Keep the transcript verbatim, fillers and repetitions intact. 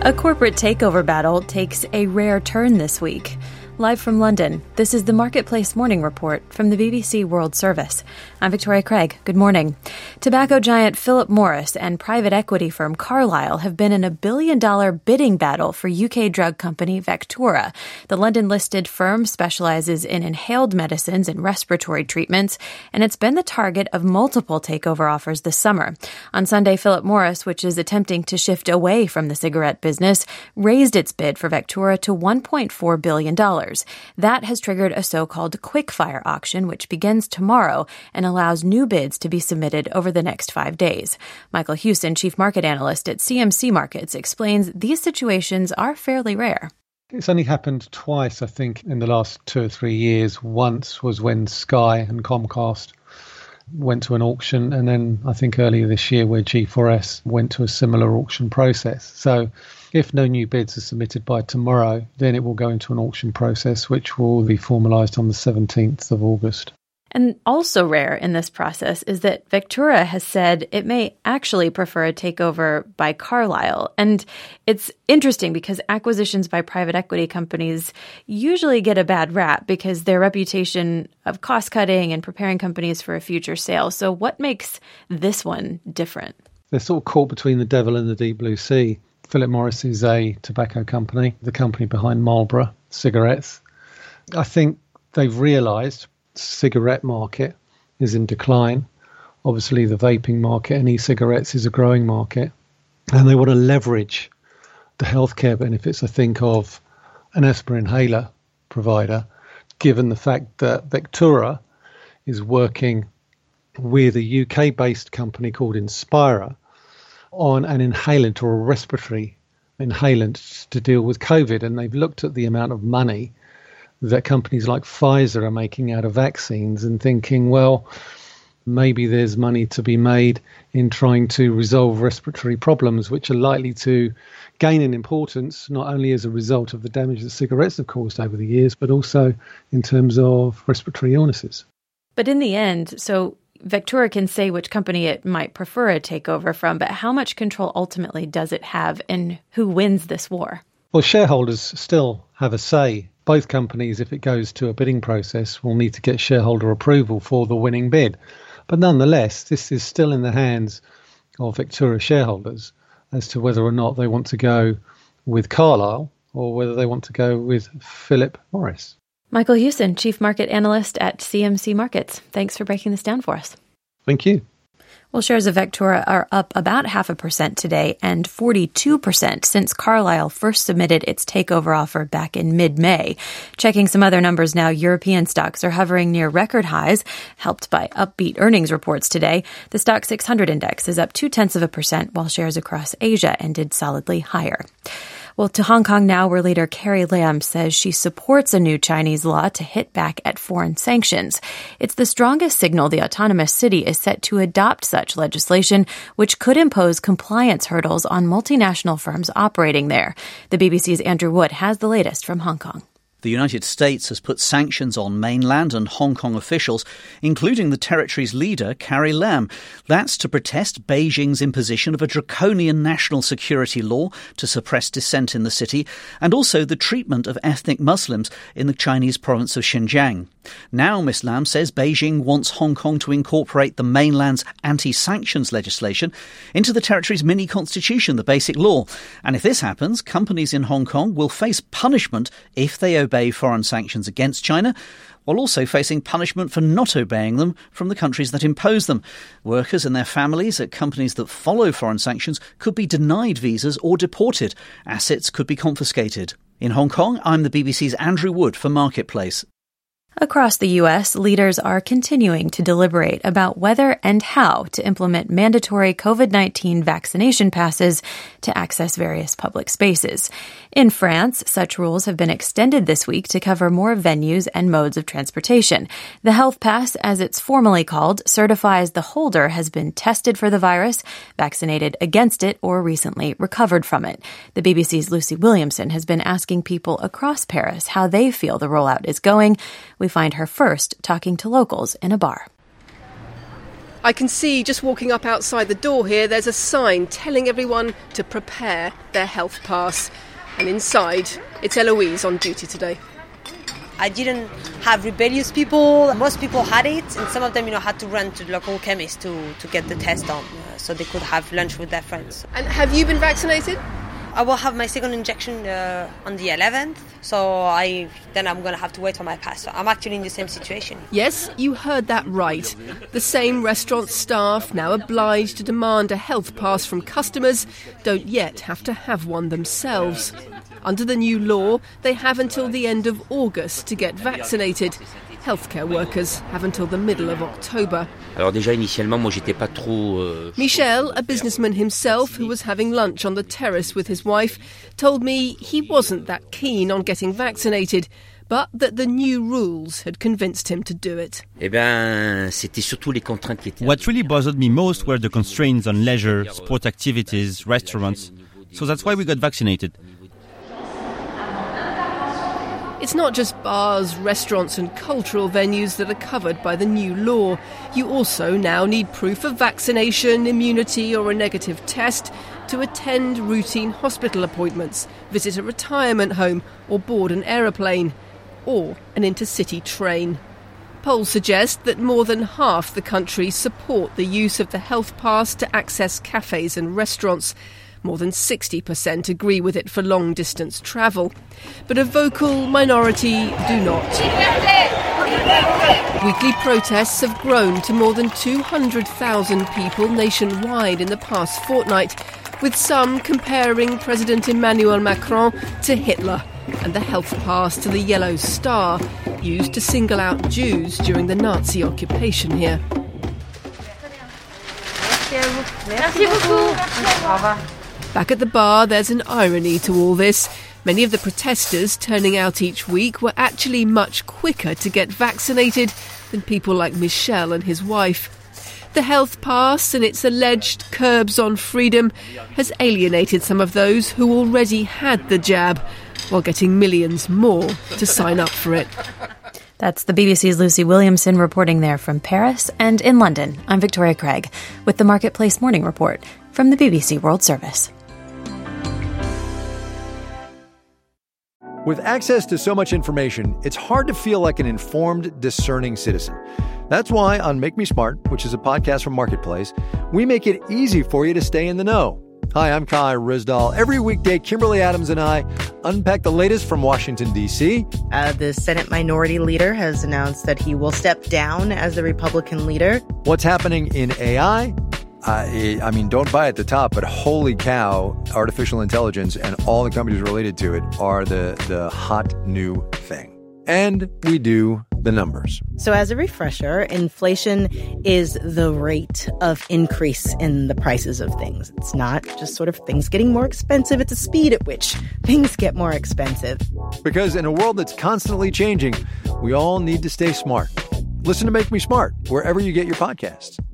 A corporate takeover battle takes a rare turn this week. Live from London, this is the Marketplace Morning Report from the B B C World Service. I'm Victoria Craig. Good morning. Tobacco giant Philip Morris and private equity firm Carlyle have been in a billion-dollar bidding battle for U K drug company Vectura. The London-listed firm specializes in inhaled medicines and respiratory treatments, and it's been the target of multiple takeover offers this summer. On Sunday, Philip Morris, which is attempting to shift away from the cigarette business, raised its bid for Vectura to one point four billion dollars. That has triggered a so-called quickfire auction, which begins tomorrow and allows new bids to be submitted over the next five days. Michael Hewson, chief market analyst at C M C Markets, explains these situations are fairly rare. It's only happened twice, I think, in the last two or three years. Once was when Sky and Comcast went to an auction, and then I think earlier this year where G four S went to a similar auction process. So if no new bids are submitted by tomorrow, then it will go into an auction process, which will be formalised on the seventeenth of August. And also rare in this process is that Vectura has said it may actually prefer a takeover by Carlyle. And it's interesting because acquisitions by private equity companies usually get a bad rap because their reputation of cost-cutting and preparing companies for a future sale. So what makes this one different? They're sort of caught between the devil and the deep blue sea. Philip Morris is a tobacco company, the company behind Marlboro cigarettes. I think they've realised the cigarette market is in decline. Obviously, the vaping market and e-cigarettes is a growing market. And they want to leverage the healthcare benefits, I think, of an asthma inhaler provider, given the fact that Vectura is working with a U K-based company called Inspira on an inhalant or a respiratory inhalant to deal with COVID. And they've looked at the amount of money that companies like Pfizer are making out of vaccines and thinking, well, maybe there's money to be made in trying to resolve respiratory problems, which are likely to gain in importance, not only as a result of the damage that cigarettes have caused over the years, but also in terms of respiratory illnesses. But in the end, so Vectura can say which company it might prefer a takeover from, but how much control ultimately does it have and who wins this war? Well, shareholders still have a say. Both companies, if it goes to a bidding process, will need to get shareholder approval for the winning bid. But nonetheless, this is still in the hands of Vectura shareholders as to whether or not they want to go with Carlyle or whether they want to go with Philip Morris. Michael Hewson, chief market analyst at C M C Markets. Thanks for breaking this down for us. Thank you. Well, shares of Vectura are up about half a percent today and forty-two percent since Carlyle first submitted its takeover offer back in mid-May. Checking some other numbers now, European stocks are hovering near record highs, helped by upbeat earnings reports today. The Stock six hundred index is up two-tenths of a percent, while shares across Asia ended solidly higher. Well, to Hong Kong now, where leader Carrie Lam says she supports a new Chinese law to hit back at foreign sanctions. It's the strongest signal the autonomous city is set to adopt such legislation, which could impose compliance hurdles on multinational firms operating there. The B B C's Andrew Wood has the latest from Hong Kong. The United States has put sanctions on mainland and Hong Kong officials, including the territory's leader, Carrie Lam. That's to protest Beijing's imposition of a draconian national security law to suppress dissent in the city, and also the treatment of ethnic Muslims in the Chinese province of Xinjiang. Now, Miss Lam says Beijing wants Hong Kong to incorporate the mainland's anti-sanctions legislation into the territory's mini-constitution, the Basic Law. And if this happens, companies in Hong Kong will face punishment if they obey foreign sanctions against China, while also facing punishment for not obeying them from the countries that impose them. Workers and their families at companies that follow foreign sanctions could be denied visas or deported. Assets could be confiscated. In Hong Kong, I'm the B B C's Andrew Wood for Marketplace. Across the U S, leaders are continuing to deliberate about whether and how to implement mandatory COVID nineteen vaccination passes to access various public spaces. In France, such rules have been extended this week to cover more venues and modes of transportation. The Health Pass, as it's formally called, certifies the holder has been tested for the virus, vaccinated against it, or recently recovered from it. The B B C's Lucy Williamson has been asking people across Paris how they feel the rollout is going. We find her first talking to locals in a bar. I can see just walking up outside the door here, there's a sign telling everyone to prepare their health pass. And inside, it's Eloise on duty today. I didn't have rebellious people. Most people had it, and some of them, you know, had to run to the local chemist to, to get the test done, uh, so they could have lunch with their friends. And have you been vaccinated? I will have my second injection uh, on the eleventh, so I then I'm going to have to wait for my pass. So I'm actually in the same situation. Yes, you heard that right. The same restaurant staff, now obliged to demand a health pass from customers, don't yet have to have one themselves. Under the new law, they have until the end of August to get vaccinated. Healthcare workers have until the middle of October. Alors déjà, initialement, moi, j'étais pas trop... Euh... Michel, a businessman himself who was having lunch on the terrace with his wife, told me he wasn't that keen on getting vaccinated, but that the new rules had convinced him to do it. Eh ben, c'était surtout les contraintes qui étaient... What really bothered me most were the constraints on leisure, sport activities, restaurants. So that's why we got vaccinated. It's not just bars, restaurants and cultural venues that are covered by the new law. You also now need proof of vaccination, immunity or a negative test to attend routine hospital appointments, visit a retirement home or board an aeroplane or an intercity train. Polls suggest that more than half the country support the use of the health pass to access cafes and restaurants. More than sixty percent agree with it for long-distance travel. But a vocal minority do not. Weekly protests have grown to more than two hundred thousand people nationwide in the past fortnight, with some comparing President Emmanuel Macron to Hitler and the health pass to the yellow star used to single out Jews during the Nazi occupation here. Merci beaucoup. Au revoir. Back at the bar, there's an irony to all this. Many of the protesters turning out each week were actually much quicker to get vaccinated than people like Michel and his wife. The health pass and its alleged curbs on freedom has alienated some of those who already had the jab, while getting millions more to sign up for it. That's the B B C's Lucy Williamson reporting there from Paris. And in London, I'm Victoria Craig with the Marketplace Morning Report from the B B C World Service. With access to so much information, it's hard to feel like an informed, discerning citizen. That's why on Make Me Smart, which is a podcast from Marketplace, we make it easy for you to stay in the know. Hi, I'm Kai Rizdal. Every weekday, Kimberly Adams and I unpack the latest from Washington, D C. Uh, the Senate Minority Leader has announced that he will step down as the Republican leader. What's happening in A I? Uh, I mean, don't buy at the top, but holy cow, artificial intelligence and all the companies related to it are the, the hot new thing. And we do the numbers. So as a refresher, inflation is the rate of increase in the prices of things. It's not just sort of things getting more expensive. It's the speed at which things get more expensive. Because in a world that's constantly changing, we all need to stay smart. Listen to Make Me Smart wherever you get your podcasts.